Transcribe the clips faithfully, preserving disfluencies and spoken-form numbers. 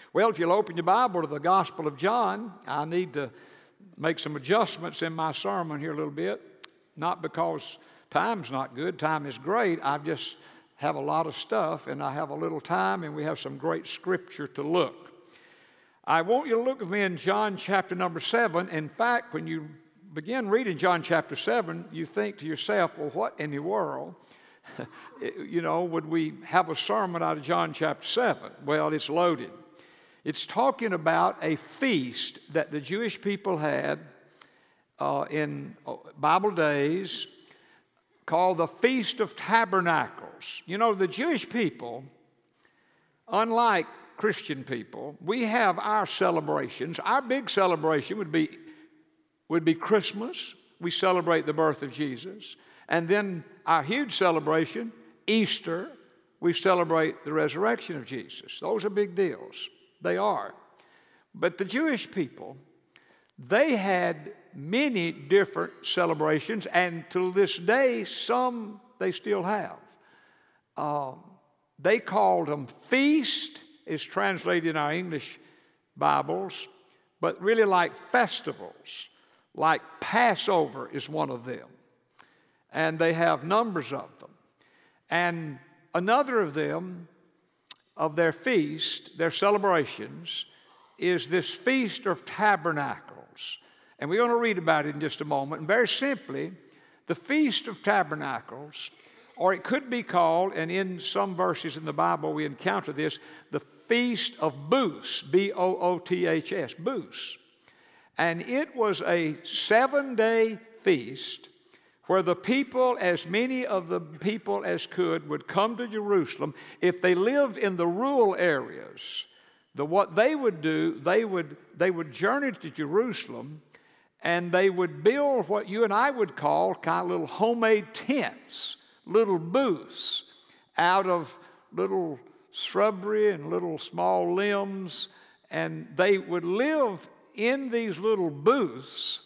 Well, if you'll open your Bible to the Gospel of John, I need to make some adjustments in my sermon here a little bit. Not because time's not good. Time is great. I just have a lot of stuff, and I have a little time, and we have some great scripture to look. I want you to look with me in John chapter number seven. In fact, when you begin reading John chapter seven, you think to yourself, well, what in the world, you know, would we have a sermon out of John chapter seven? Well, it's loaded. It's talking about a feast that the Jewish people had uh, in Bible days called the Feast of Tabernacles. You know, the Jewish people, unlike Christian people, we have our celebrations. Our big celebration would be, would be Christmas. We celebrate the birth of Jesus. And then our huge celebration, Easter, we celebrate the resurrection of Jesus. Those are big deals. They are. But the Jewish people, they had many different celebrations, and to this day, some they still have. Uh, they called them feast, is translated in our English Bibles, but really like festivals, like Passover is one of them. And they have numbers of them. And another of them, of their feast, their celebrations, is this Feast of Tabernacles. And we're going to read about it in just a moment. And very simply, the Feast of Tabernacles, or it could be called, and in some verses in the Bible we encounter this, the Feast of Booths, B O O T H S, Booths. And it was a seven-day feast where the people, as many of the people as could, would come to Jerusalem. If they lived in the rural areas, the, what they would do, they would, they would journey to Jerusalem, and they would build what you and I would call kind of little homemade tents, little booths, out of little shrubbery and little small limbs, and they would live in these little booths,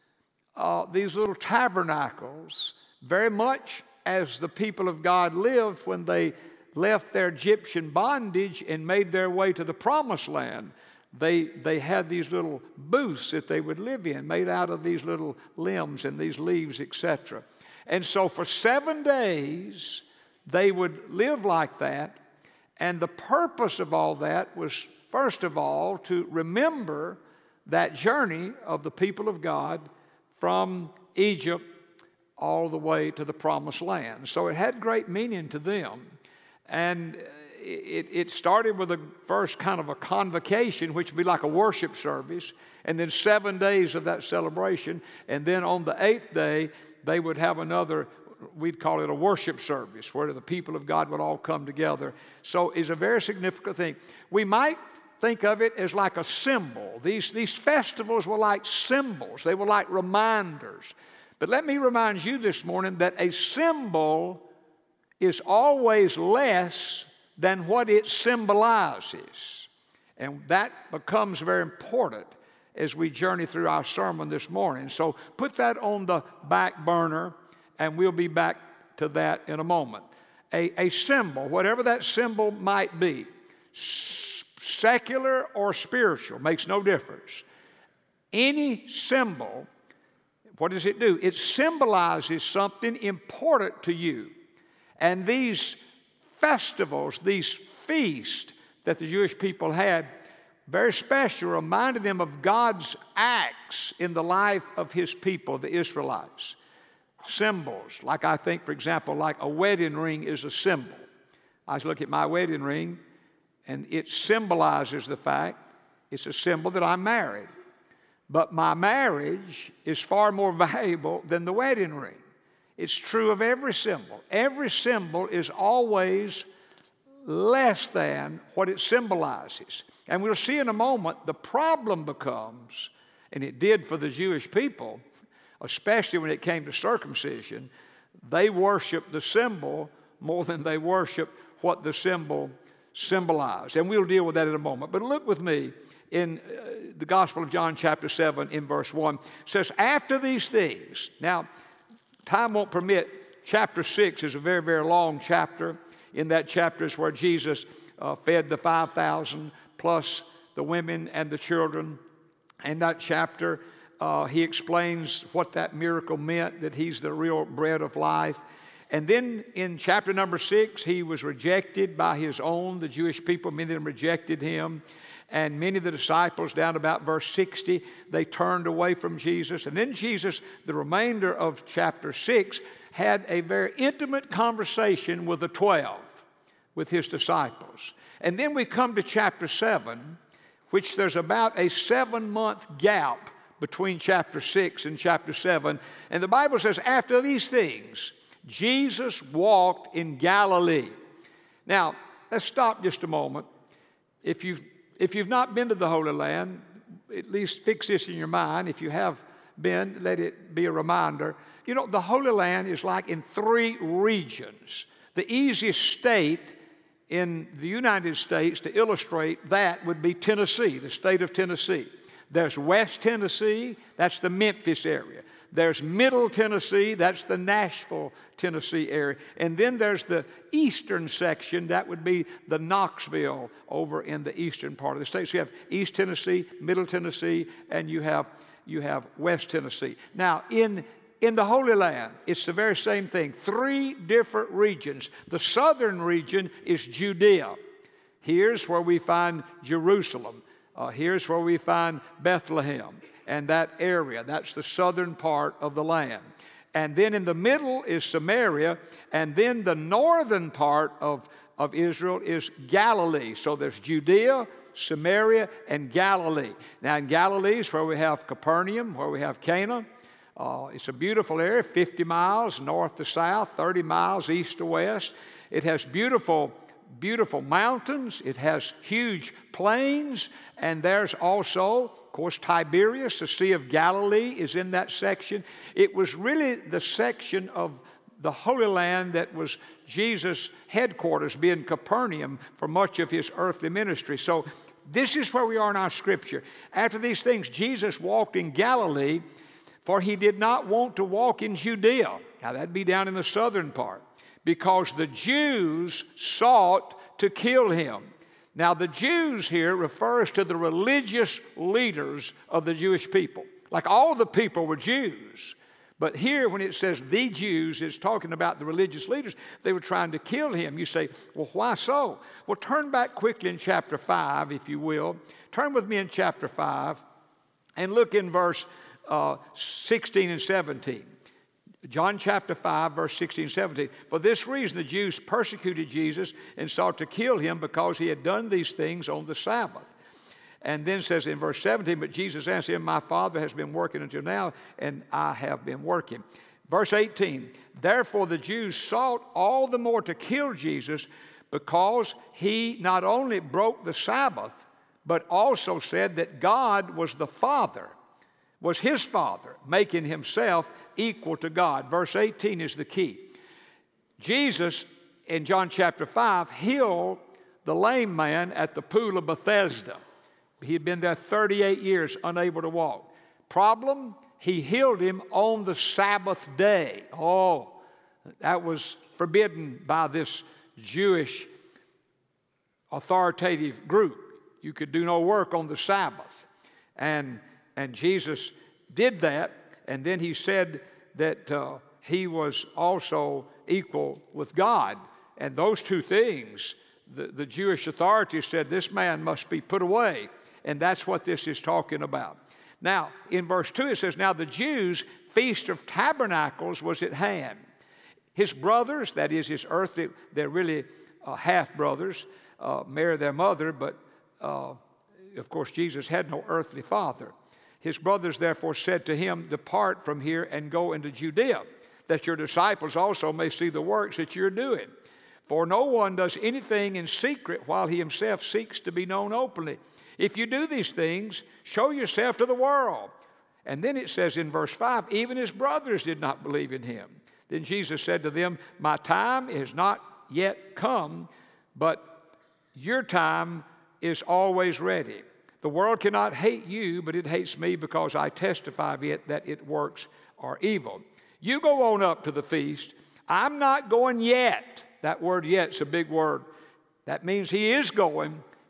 Uh, these little tabernacles, very much as the people of God lived when they left their Egyptian bondage and made their way to the Promised Land. They, they had these little booths that they would live in, made out of these little limbs and these leaves, et cetera. And so for seven days, they would live like that. And the purpose of all that was, first of all, to remember that journey of the people of God from Egypt all the way to the Promised Land. So it had great meaning to them. And it, it started with a first kind of a convocation, which would be like a worship service, and then seven days of that celebration. And then on the eighth day, they would have another, we'd call it a worship service, where the people of God would all come together. So it's a very significant thing. We might think of it as like a symbol. These, these festivals were like symbols. They were like reminders. But let me remind you this morning that a symbol is always less than what it symbolizes. And that becomes very important as we journey through our sermon this morning. So put that on the back burner, and we'll be back to that in a moment. A, a symbol, whatever that symbol might be, secular or spiritual, makes no difference. Any symbol, what does it do? It symbolizes something important to you. And these festivals, these feasts that the Jewish people had, very special, reminded them of God's acts in the life of His people, the Israelites. Symbols, like I think, for example, like a wedding ring is a symbol. I look at my wedding ring, and it symbolizes the fact, it's a symbol that I'm married. But my marriage is far more valuable than the wedding ring. It's true of every symbol. Every symbol is always less than what it symbolizes. And we'll see in a moment, the problem becomes, and it did for the Jewish people, especially when it came to circumcision, they worshiped the symbol more than they worshiped what the symbol symbolized. And we'll deal with that in a moment. But look with me in uh, the Gospel of John chapter seven in verse one. It says, after these things. Now, time won't permit. Chapter six is a very, very long chapter. In that chapter is where Jesus uh, fed the five thousand plus the women and the children. In that chapter, uh, he explains what that miracle meant, that he's the real bread of life. And then in chapter number six, he was rejected by his own, the Jewish people. Many of them rejected him. And many of the disciples, down about verse sixty, they turned away from Jesus. And then Jesus, the remainder of chapter six, had a very intimate conversation with the twelve, with his disciples. And then we come to chapter seven, which there's about a seven-month gap between chapter six and chapter seven. And the Bible says, after these things, Jesus walked in Galilee. Now, let's stop just a moment. If you've, if you've not been to the Holy Land, at least fix this in your mind. If you have been, let it be a reminder. You know, the Holy Land is like in three regions. The easiest state in the United States to illustrate that would be Tennessee, the state of Tennessee. There's West Tennessee, that's the Memphis area. There's Middle Tennessee, that's the Nashville, Tennessee area. And then there's the eastern section, that would be the Knoxville over in the eastern part of the state. So you have East Tennessee, Middle Tennessee, and you have, you have West Tennessee. Now, in, in the Holy Land, it's the very same thing. Three different regions. The southern region is Judea. Here's where we find Jerusalem. Uh, here's where we find Bethlehem. And that area, that's the southern part of the land. And then in the middle is Samaria, and then the northern part of, of Israel is Galilee. So there's Judea, Samaria, and Galilee. Now in Galilee is where we have Capernaum, where we have Cana. Uh, it's a beautiful area, fifty miles north to south, thirty miles east to west. It has beautiful beautiful mountains. It has huge plains, and there's also, of course, Tiberias, the Sea of Galilee is in that section. It was really the section of the Holy Land that was Jesus' headquarters, being Capernaum, for much of his earthly ministry. So this is where we are in our scripture. After these things, Jesus walked in Galilee, for he did not want to walk in Judea. Now, that'd be down in the southern part, because the Jews sought to kill him. Now, the Jews here refers to the religious leaders of the Jewish people. Like all the people were Jews. But here, when it says the Jews, it's talking about the religious leaders. They were trying to kill him. You say, well, why so? Well, turn back quickly in chapter five, if you will. Turn with me in chapter five and look in verse uh, sixteen and seventeen. John chapter five, verse sixteen and seventeen. For this reason the Jews persecuted Jesus and sought to kill him, because he had done these things on the Sabbath. And then says in verse seventeen, but Jesus answered him, my Father has been working until now, and I have been working. Verse eighteen, therefore the Jews sought all the more to kill Jesus, because he not only broke the Sabbath, but also said that God was the Father, was his Father, making himself equal to God. Verse eighteen is the key. Jesus, in John chapter five, healed the lame man at the pool of Bethesda. He had been there thirty-eight years, unable to walk. Problem, he healed him on the Sabbath day. Oh, that was forbidden by this Jewish authoritative group. You could do no work on the Sabbath. And, and Jesus did that, and then he said that uh, he was also equal with God. And those two things, the, the Jewish authorities said, this man must be put away. And that's what this is talking about. Now, in verse two it says, now the Jews' Feast of Tabernacles was at hand. His brothers, that is his earthly, they're really uh, half-brothers, uh, Mary their mother, but uh, of course Jesus had no earthly father. His brothers therefore said to him, depart from here and go into Judea, that your disciples also may see the works that you're doing. For no one does anything in secret while he himself seeks to be known openly. If you do these things, show yourself to the world. And then it says in verse five, even his brothers did not believe in him. Then Jesus said to them, my time is not yet come, but your time is always ready. The world cannot hate you, but it hates me because I testify of it that its works are evil. You go on up to the feast. I'm not going yet. That word yet's a big word. That means he is going.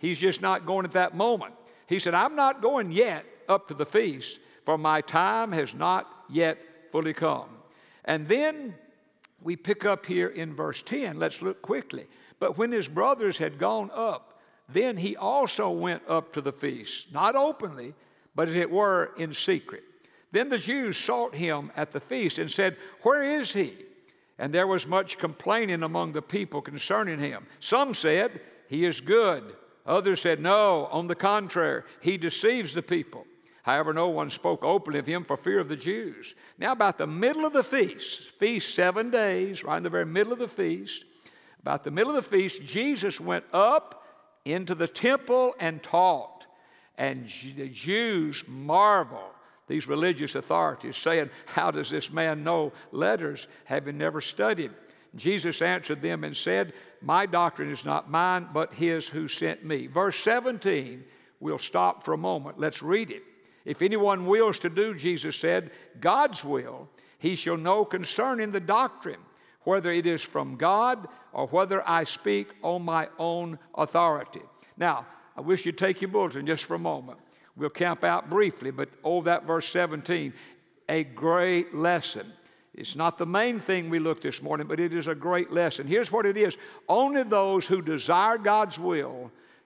He's just not going at that moment. He said, I'm not going yet up to the feast, for my time has not yet fully come. And then we pick up here in verse ten. Let's look quickly. But when his brothers had gone up, then he also went up to the feast, not openly, but as it were in secret. Then the Jews sought him at the feast and said, Where is he? And there was much complaining among the people concerning him. Some said, He is good. Others said, No, on the contrary, he deceives the people. However, no one spoke openly of him for fear of the Jews. Now, about the middle of the feast, feast seven days, right in the very middle of the feast, about the middle of the feast, Jesus went up into the temple and taught. And the Jews marveled, these religious authorities, saying, How does this man know letters, having never studied? Jesus answered them and said, My doctrine is not mine, but his who sent me. Verse seventeen, we'll stop for a moment. Let's read it. If anyone wills to do, Jesus said, God's will, he shall know concerning the doctrine, whether it is from God or whether I speak on my own authority. Now, I wish you'd take your bulletin just for a moment. We'll camp out briefly, but oh, that verse seventeen, a great lesson. It's not the main thing we look this morning, but it is a great lesson. Here's what it is. Only those who desire God's will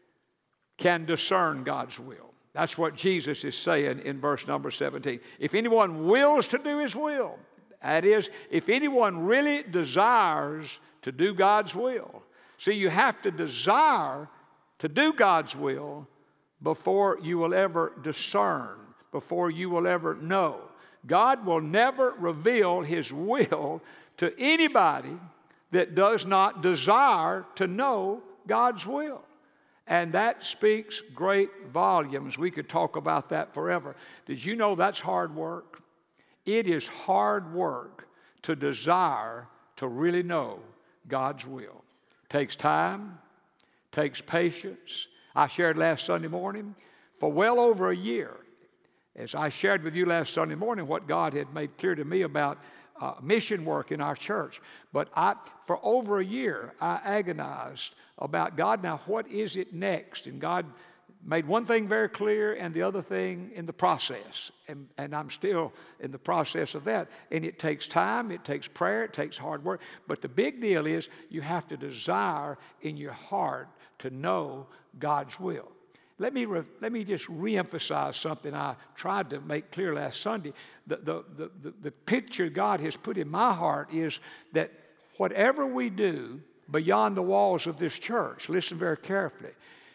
can discern God's will. That's what Jesus is saying in verse number seventeen. If anyone wills to do his will, that is, if anyone really desires to do God's will. See, you have to desire to do God's will before you will ever discern, before you will ever know. God will never reveal his will to anybody that does not desire to know God's will. And that speaks great volumes. We could talk about that forever. Did you know that's hard work? It is hard work to desire to really know God's will. It takes time, takes patience. I shared last Sunday morning for well over a year, as I shared with you last Sunday morning what God had made clear to me about uh, mission work in our church. But I, for over a year, I agonized about, God, now what is it next? And God made one thing very clear and the other thing in the process. And, and I'm still in the process of that. And it takes time, it takes prayer, it takes hard work. But the big deal is you have to desire in your heart to know God's will. Let me, re, let me just reemphasize something I tried to make clear last Sunday. The, the, the, the, the picture God has put in my heart is that whatever we do beyond the walls of this church, listen very carefully,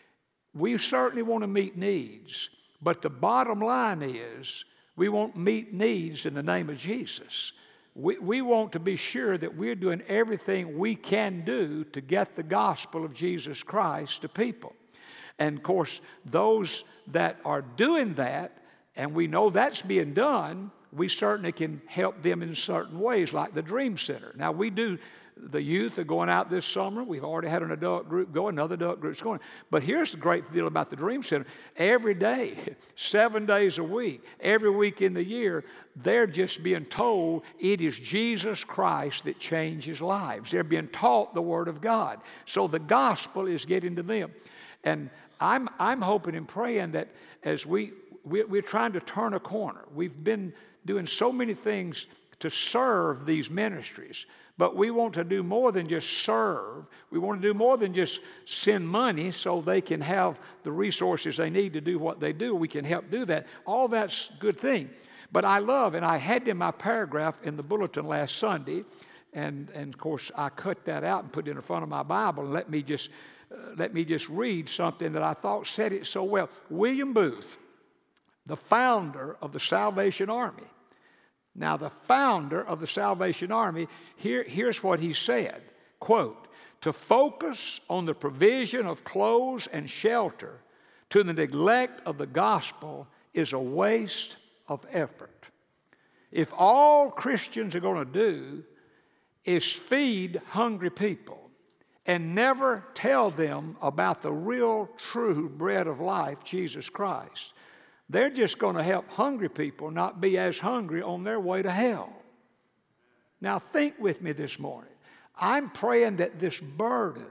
we certainly want to meet needs, but the bottom line is we won't meet needs in the name of Jesus. We, we want to be sure that we're doing everything we can do to get the gospel of Jesus Christ to people. And of course, those that are doing that, and we know that's being done, we certainly can help them in certain ways, like the Dream Center. Now, we do, the youth are going out this summer. We've already had an adult group going, another adult group's going. But here's the great deal about the Dream Center. Every day, seven days a week, every week in the year, they're just being told it is Jesus Christ that changes lives. They're being taught the Word of God. So the gospel is getting to them. And I'm, I'm hoping and praying that as we, we, we're trying to turn a corner. We've been doing so many things to serve these ministries, but we want to do more than just serve. We want to do more than just send money so they can have the resources they need to do what they do. We can help do that. All that's a good thing. But I love, and I had in my paragraph in the bulletin last Sunday, and, and of course I cut that out and put it in front of my Bible and let me just Uh, let me just read something that I thought said it so well. William Booth, the founder of the Salvation Army. Now, the founder of the Salvation Army, here, here's what he said, quote, to focus on the provision of clothes and shelter to the neglect of the gospel is a waste of effort. If all Christians are going to do is feed hungry people, and never tell them about the real, true bread of life, Jesus Christ, they're just going to help hungry people not be as hungry on their way to hell. Now, think with me this morning. I'm praying that this burden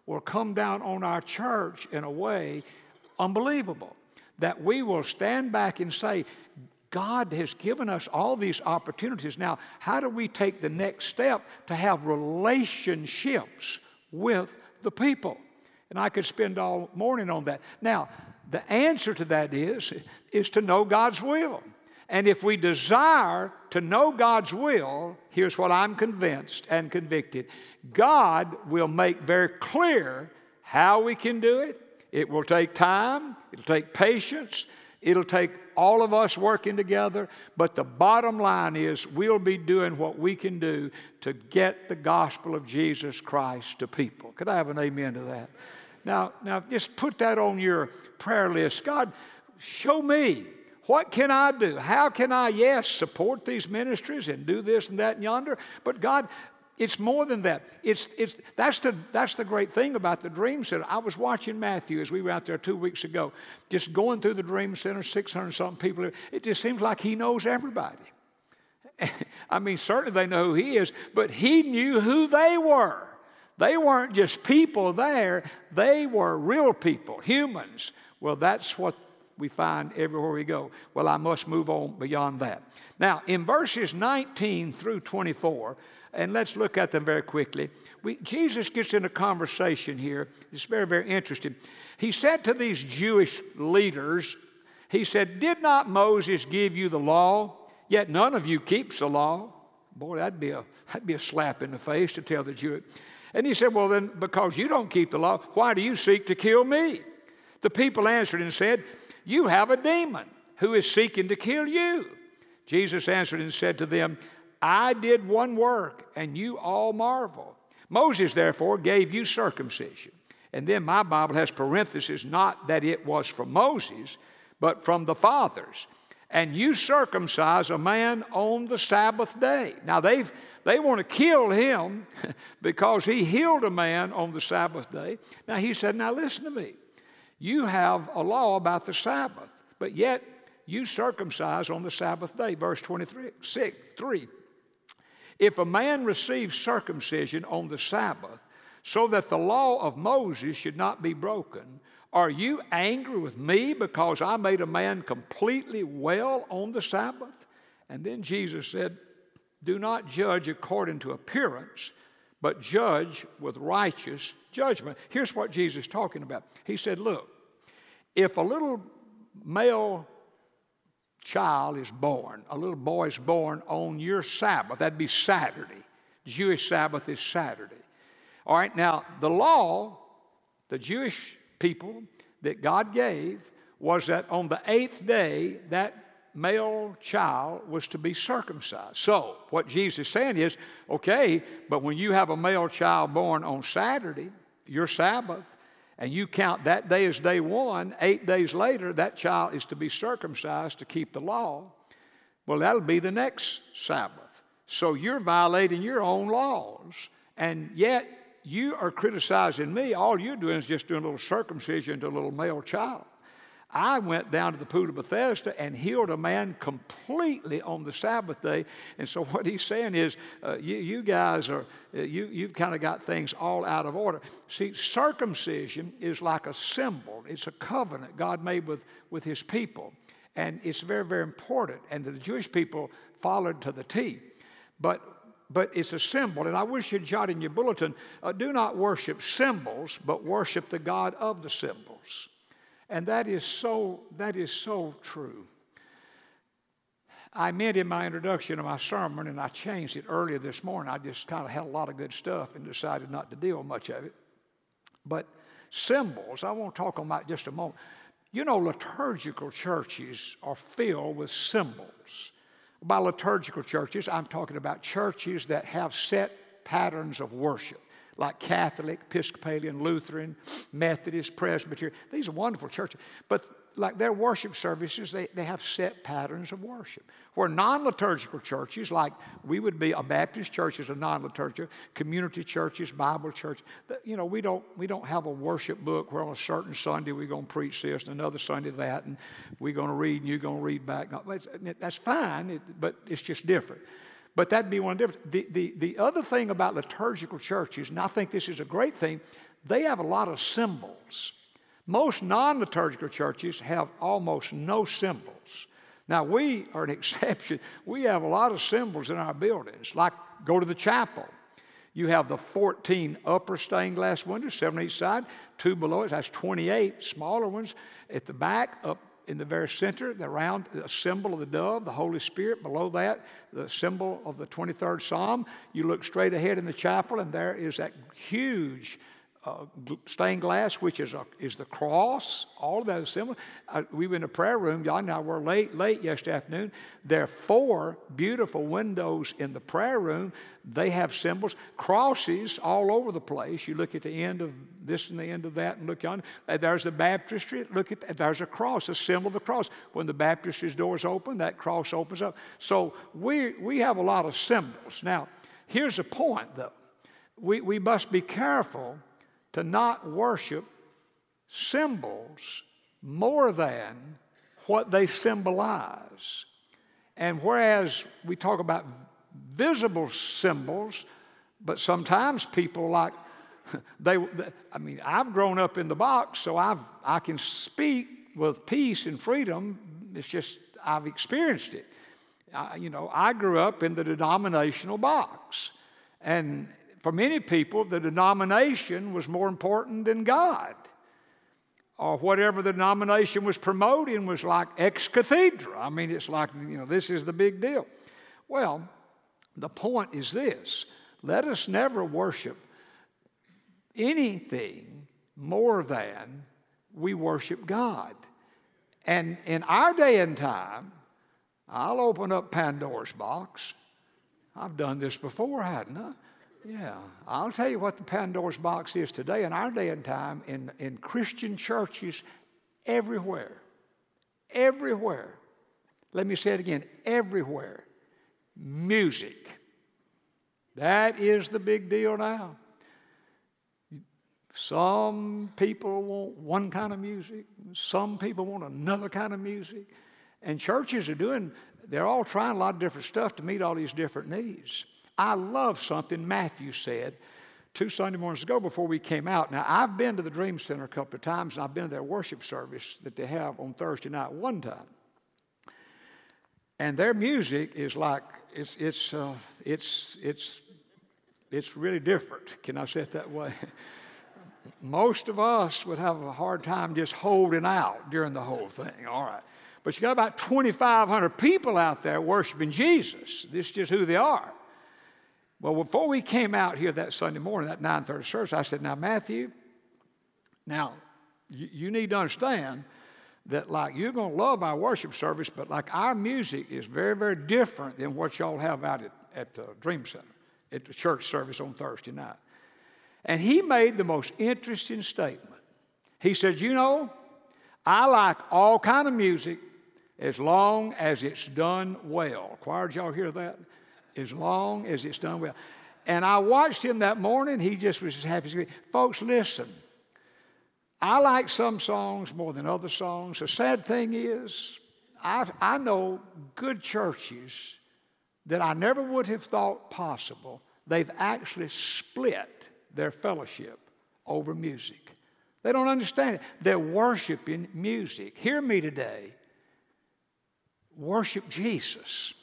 will come down on our church in a way unbelievable, that we will stand back and say, God has given us all these opportunities. Now, how do we take the next step to have relationships with the people? And I could spend all morning on that. Now, the answer to that is, is to know God's will. And if we desire to know God's will, here's what I'm convinced and convicted. God will make very clear how we can do it. It will take time. It'll take patience. It'll take all of us working together. But the bottom line is we'll be doing what we can do to get the gospel of Jesus Christ to people. Could I have an amen to that? Now, now just put that on your prayer list. God, show me. What can I do? How can I, yes, support these ministries and do this and that and yonder? But God, it's more than that. It's, it's, that's, the, that's the great thing about the Dream Center. I was watching Matthew as we were out there two weeks ago, just going through the Dream Center, six hundred something people. It just seems like he knows everybody. I mean, certainly they know who he is, but he knew who they were. They weren't just people there. They were real people, humans. Well, that's what we find everywhere we go. Well, I must move on beyond that. Now, in verses nineteen through twenty-four, and let's look at them very quickly, we, Jesus gets in a conversation here. It's very, very interesting. He said to these Jewish leaders, he said, did not Moses give you the law? Yet none of you keeps the law. Boy, that'd be a, that'd be a slap in the face to tell the Jew. And he said, well, then, because you don't keep the law, why do you seek to kill me? The people answered and said, you have a demon who is seeking to kill you. Jesus answered and said to them, I did one work, and you all marvel. Moses, therefore, gave you circumcision. And then my Bible has parentheses, not that it was from Moses, but from the fathers. And you circumcise a man on the Sabbath day. Now, they've, they want to kill him because he healed a man on the Sabbath day. Now, he said, now listen to me. You have a law about the Sabbath, but yet you circumcise on the Sabbath day. Verse twenty-three, six, three. If a man receives circumcision on the Sabbath, so that the law of Moses should not be broken, are you angry with me because I made a man completely well on the Sabbath? And then Jesus said, do not judge according to appearance, but judge with righteous judgment. Here's what Jesus is talking about. He said, look, if a little male child is born, a little boy is born on your Sabbath, that'd be Saturday. Jewish Sabbath is Saturday. All right, now the law, the Jewish people that God gave was that on the eighth day, that male child was to be circumcised. So what Jesus is saying is, okay, but when you have a male child born on Saturday, your Sabbath, and you count that day as day one, eight days later, that child is to be circumcised to keep the law. Well, that'll be the next Sabbath. So you're violating your own laws, and yet you are criticizing me. All you're doing is just doing a little circumcision to a little male child. I went down to the pool of Bethesda and healed a man completely on the Sabbath day. And so what he's saying is, uh, you, you guys are, uh, you, you've kind of got things all out of order. See, circumcision is like a symbol. It's a covenant God made with, with his people. And it's very, very important. And the Jewish people followed to the T. But But it's a symbol, and I wish you'd jot in your bulletin, uh, do not worship symbols, but worship the God of the symbols. And that is so, that is so true. I meant in my introduction of my sermon, and I changed it earlier this morning. I just kind of had a lot of good stuff and decided not to deal with much of it. But symbols, I want to talk about just a moment. You know, liturgical churches are filled with symbols. By liturgical churches, I'm talking about churches that have set patterns of worship, like Catholic, Episcopalian, Lutheran, Methodist, Presbyterian. These are wonderful churches. But like their worship services, they, they have set patterns of worship. Where non-liturgical churches, like we would be, a Baptist church is a non-liturgical, community churches, Bible church, you know, we don't, we don't have a worship book where on a certain Sunday we're going to preach this and another Sunday that, and we're going to read and you're going to read back. That's fine, but it's just different. But that'd be one difference. The, the, the other thing about liturgical churches, and I think this is a great thing, they have a lot of symbols. Most non-liturgical churches have almost no symbols. Now, we are an exception. We have a lot of symbols in our buildings. Like, go to the chapel. You have the fourteen upper stained glass windows, seven on each side, two below it. That's twenty-eight smaller ones. At the back, up in the very center, the round, the symbol of the dove, the Holy Spirit. Below that, the symbol of the twenty-third Psalm. You look straight ahead in the chapel, and there is that huge Uh, stained glass, which is a, is the cross. All of that is similar. Uh, we were in a prayer room. Y'all know we're late, late yesterday afternoon. There are four beautiful windows in the prayer room. They have symbols, crosses all over the place. You look at the end of this and the end of that, and look on. Uh, there's the baptistry. Look at that. There's a cross, a symbol of the cross. When the baptistry's doors open, that cross opens up. So we we have a lot of symbols. Now, here's the point, though. We we must be careful to not worship symbols more than what they symbolize. And whereas we talk about visible symbols, but sometimes people like, they, I mean, I've grown up in the box, so I've, I can speak with peace and freedom. It's just, I've experienced it. I, you know, I grew up in the denominational box. And for many people, the denomination was more important than God. Or whatever the denomination was promoting was like ex cathedra. I mean, it's like, you know, this is the big deal. Well, the point is this. Let us never worship anything more than we worship God. And in our day and time, I'll open up Pandora's box. I've done this before, hadn't I? Yeah, I'll tell you what the Pandora's box is today in our day and time in, in Christian churches everywhere. Everywhere. Let me say it again, everywhere. Music. That is the big deal now. Some people want one kind of music. Some people want another kind of music. And churches are doing, they're all trying a lot of different stuff to meet all these different needs. I love something Matthew said two Sunday mornings ago before we came out. Now, I've been to the Dream Center a couple of times, and I've been to their worship service that they have on Thursday night one time. And their music is like, it's, it's, uh, it's, it's, it's really different. Can I say it that way? Most of us would have a hard time just holding out during the whole thing, all right. But you got about twenty-five hundred people out there worshiping Jesus. This is just who they are. Well, before we came out here that Sunday morning, that nine thirty service, I said, now, Matthew, now, you, you need to understand that, like, you're going to love our worship service, but, like, our music is very, very different than what y'all have out at, at the Dream Center, at the church service on Thursday night. And he made the most interesting statement. He said, you know, I like all kind of music as long as it's done well. Choir, did y'all hear that? As long as it's done well. And I watched him that morning. He just was as happy as me. Folks, listen. I like some songs more than other songs. The sad thing is, I've, I know good churches that I never would have thought possible. They've actually split their fellowship over music. They don't understand it. They're worshiping music. Hear me today. Worship Jesus.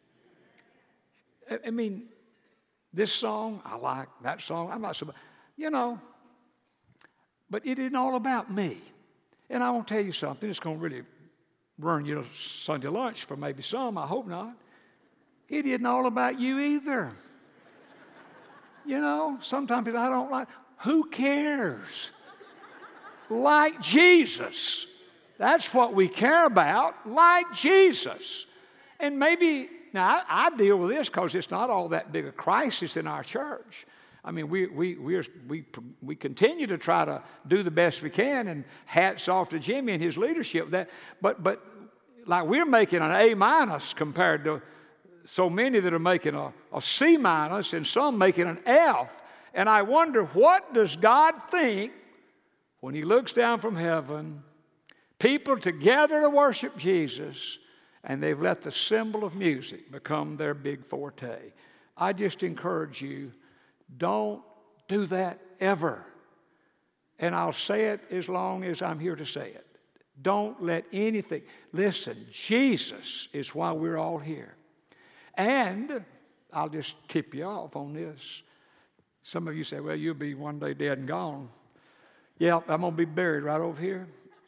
I mean, this song, I like that song. I'm not so, you know, but it isn't all about me. And I want to tell you something. It's going to really ruin your Sunday lunch for maybe some. I hope not. It isn't all about you either. You know, sometimes people I don't like. Who cares? Like Jesus. That's what we care about. Like Jesus. And maybe. Now, I, I deal with this because it's not all that big a crisis in our church. I mean, we, we, we, we, we continue to try to do the best we can, and hats off to Jimmy and his leadership. That, but, but like we're making an A minus compared to so many that are making a, a C minus and some making an F. And I wonder, what does God think when he looks down from heaven, people together to worship Jesus, and they've let the symbol of music become their big forte? I just encourage you, don't do that ever. And I'll say it as long as I'm here to say it. Don't let anything, listen, Jesus is why we're all here. And I'll just tip you off on this. Some of you say, well, you'll be one day dead and gone. Yeah, I'm going to be buried right over here.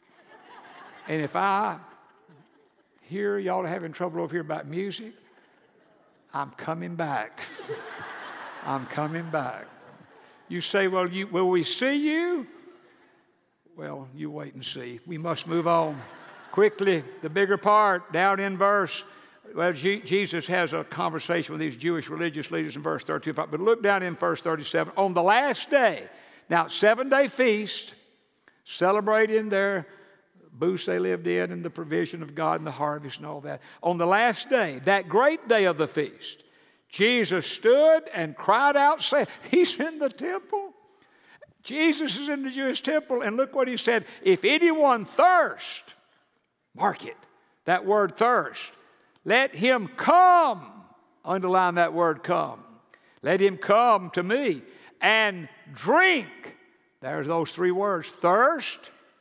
And if I hear y'all having trouble over here about music, I'm coming back. I'm coming back. You say, well, you, will we see you? Well, you wait and see. We must move on quickly. The bigger part, down in verse, well, G- Jesus has a conversation with these Jewish religious leaders in verse thirty-two. But look down in verse thirty-seven. On the last day, now, seven-day feast, celebrating their booths they lived in and the provision of God and the harvest and all that. On the last day, that great day of the feast, Jesus stood and cried out, saying, he's in the temple. Jesus is in the Jewish temple, and look what he said. If anyone thirst, mark it, that word thirst, let him come, underline that word come, let him come to me and drink. There's those three words, thirst,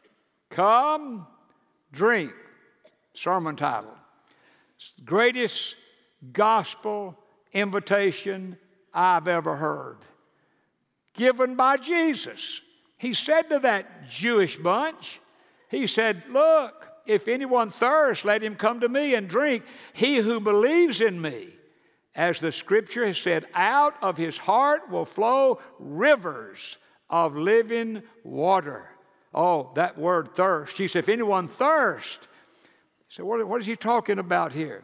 come, drink. Sermon title. Greatest gospel invitation I've ever heard. Given by Jesus. He said to that Jewish bunch, he said, look, if anyone thirsts, let him come to me and drink. He who believes in me, as the scripture has said, out of his heart will flow rivers of living water. Oh, that word thirst. He said, if anyone thirst, so what, what is he talking about here?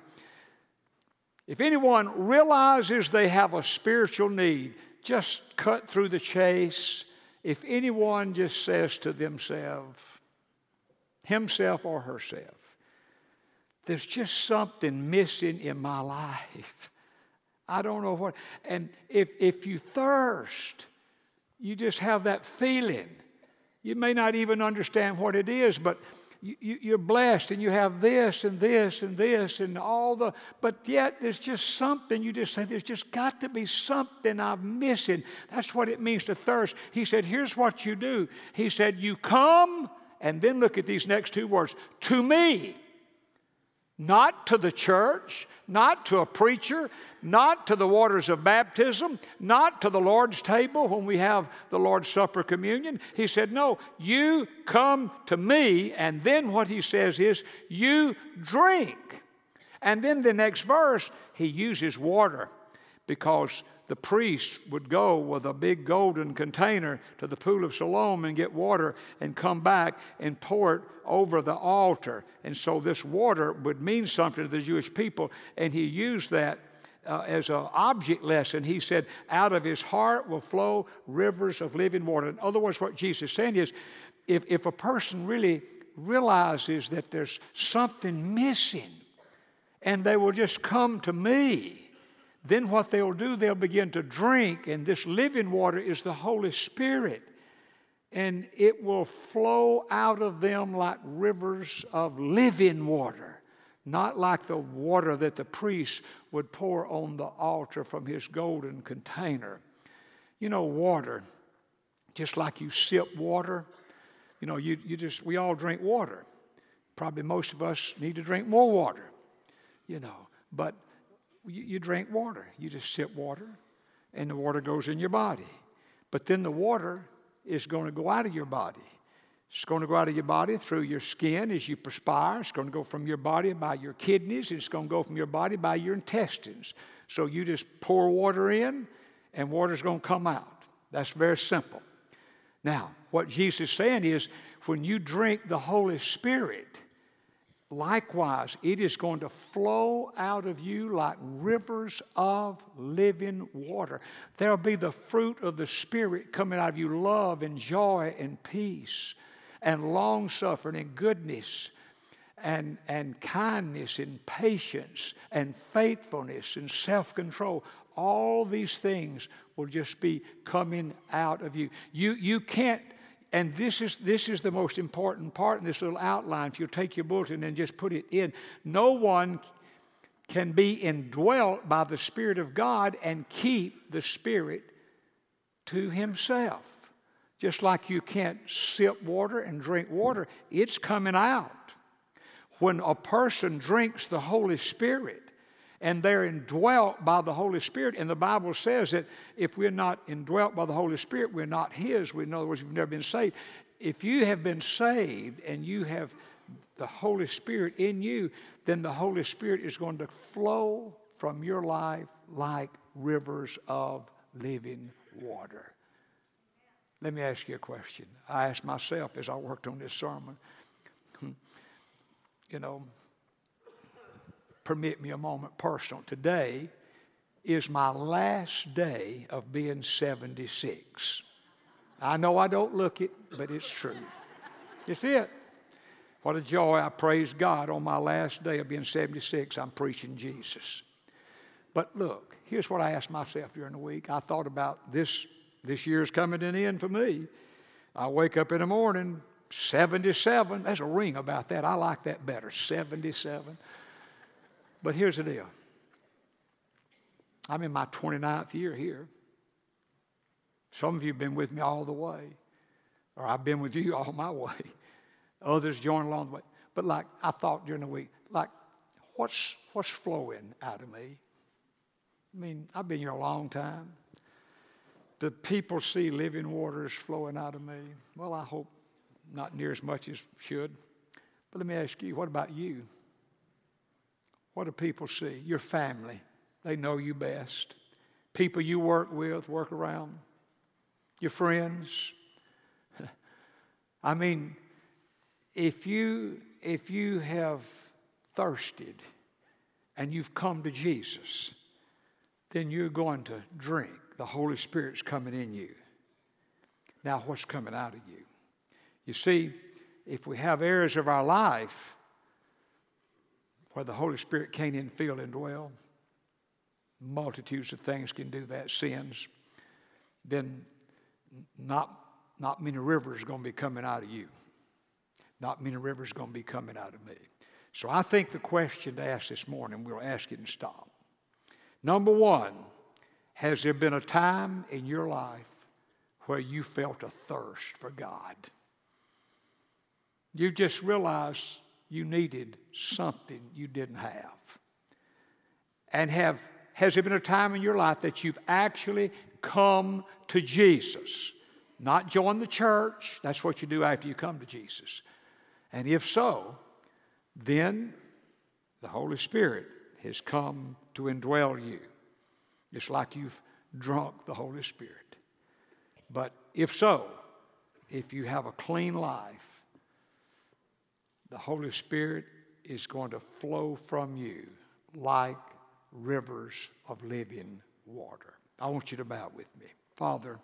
If anyone realizes they have a spiritual need, just cut through the chase. If anyone just says to themselves, himself or herself, there's just something missing in my life. I don't know what. And if, if you thirst, you just have that feeling. You may not even understand what it is, but you, you, you're blessed and you have this and this and this and all the, but yet there's just something, you just say, there's just got to be something I'm missing. That's what it means to thirst. He said, here's what you do. He said, you come, and then look at these next two words, to me. Not to the church, not to a preacher, not to the waters of baptism, not to the Lord's table when we have the Lord's Supper communion. He said, no, you come to me, and then what he says is, you drink. And then the next verse, he uses water because the priest would go with a big golden container to the pool of Siloam and get water and come back and pour it over the altar. And so this water would mean something to the Jewish people, and he used that uh, as an object lesson. He said, out of his heart will flow rivers of living water. In other words, what Jesus is saying is, if, if a person really realizes that there's something missing, and they will just come to me, then what they'll do, they'll begin to drink, and this living water is the Holy Spirit. And it will flow out of them like rivers of living water, not like the water that the priest would pour on the altar from his golden container. You know, water, just like you sip water, you know, you, you just, we all drink water. Probably most of us need to drink more water, you know, but You, you drink water. You just sip water, and the water goes in your body. But then the water is going to go out of your body. It's going to go out of your body through your skin as you perspire. It's going to go from your body by your kidneys. It's going to go from your body by your intestines. So you just pour water in, and water's going to come out. That's very simple. Now, what Jesus is saying is, when you drink the Holy Spirit, likewise, it is going to flow out of you like rivers of living water. There'll be the fruit of the Spirit coming out of you, love and joy and peace and long-suffering and goodness and, and kindness and patience and faithfulness and self-control. All these things will just be coming out of you. You, you can't. And this is, this is the most important part in this little outline. If you'll take your bulletin and just put it in. No one can be indwelt by the Spirit of God and keep the Spirit to himself. Just like you can't sip water and drink water, it's coming out. When a person drinks the Holy Spirit and they're indwelt by the Holy Spirit, and the Bible says that if we're not indwelt by the Holy Spirit, we're not His. We, in other words, we've never been saved. If you have been saved and you have the Holy Spirit in you, then the Holy Spirit is going to flow from your life like rivers of living water. Let me ask you a question. I asked myself as I worked on this sermon, you know, permit me a moment personal. Today is my last day of being seventy-six. I know I don't look it, but it's true. It's it. What a joy. I praise God on my last day of being seventy-six. I'm preaching Jesus. But look, here's what I asked myself during the week. I thought about this. This year's coming to an end for me. I wake up in the morning, seventy-seven. There's a ring about that. I like that better, seventy-seven. But here's the deal. I'm in my twenty-ninth year here. Some of you have been with me all the way, or I've been with you all my way. Others join along the way. But like I thought during the week, like what's what's flowing out of me? I mean, I've been here a long time. Do people see living waters flowing out of me? Well, I hope not near as much as should. But let me ask you, what about you? What do people see? Your family. They know you best. People you work with, work around. Your friends. I mean, if you, if you have thirsted and you've come to Jesus, then you're going to drink. The Holy Spirit's coming in you. Now, what's coming out of you? You see, if we have areas of our life where the Holy Spirit can't infill and dwell, multitudes of things can do that, sins, then not, not many rivers are going to be coming out of you. Not many rivers are going to be coming out of me. So I think the question to ask this morning, we'll ask it and stop. Number one, has there been a time in your life where you felt a thirst for God? You just realized you needed something you didn't have. And have has there been a time in your life that you've actually come to Jesus? Not join the church. That's what you do after you come to Jesus. And if so, then the Holy Spirit has come to indwell you. It's like you've drunk the Holy Spirit. But if so, if you have a clean life, the Holy Spirit is going to flow from you like rivers of living water. I want you to bow with me. Father,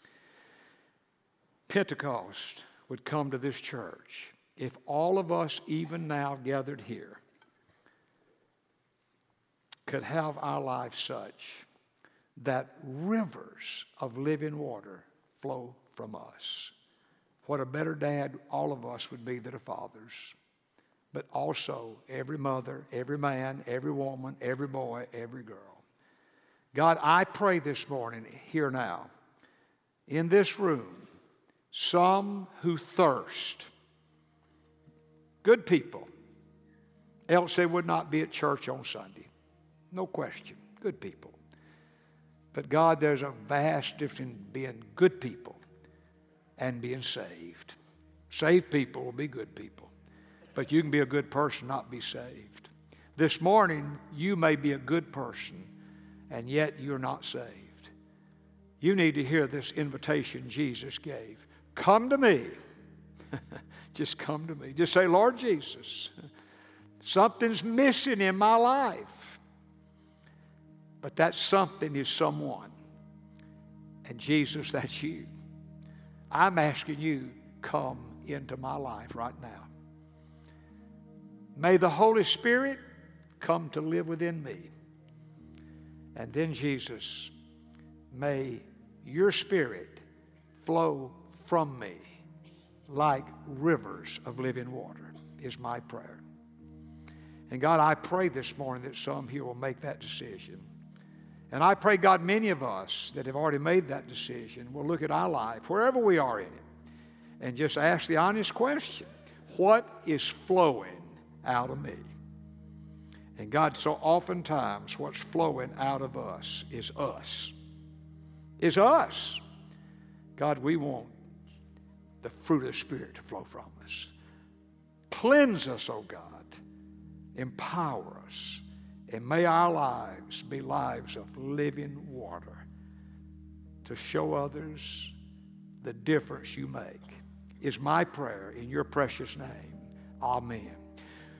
Pentecost would come to this church if all of us, even now gathered here, could have our life such that rivers of living water flow from us. What a better dad all of us would be than the fathers. But also every mother, every man, every woman, every boy, every girl. God, I pray this morning, here now, in this room, some who thirst, good people, else they would not be at church on Sunday. No question, good people. But God, there's a vast difference in being good people and being saved. Saved people will be good people. But you can be a good person, not be saved. This morning, you may be a good person, and yet you're not saved. You need to hear this invitation Jesus gave. Come to me. Just come to me. Just say, Lord Jesus, something's missing in my life. But that something is someone. And Jesus, that's you. I'm asking you, come into my life right now. May the Holy Spirit come to live within me. And then, Jesus, may your Spirit flow from me like rivers of living water, is my prayer. And God, I pray this morning that some here will make that decision. And I pray, God, many of us that have already made that decision will look at our life, wherever we are in it, and just ask the honest question, what is flowing out of me? And God, so oftentimes what's flowing out of us is us. Is us. God, we want the fruit of the Spirit to flow from us. Cleanse us, oh God. Empower us. And may our lives be lives of living water to show others the difference you make. Is my prayer in your precious name. Amen.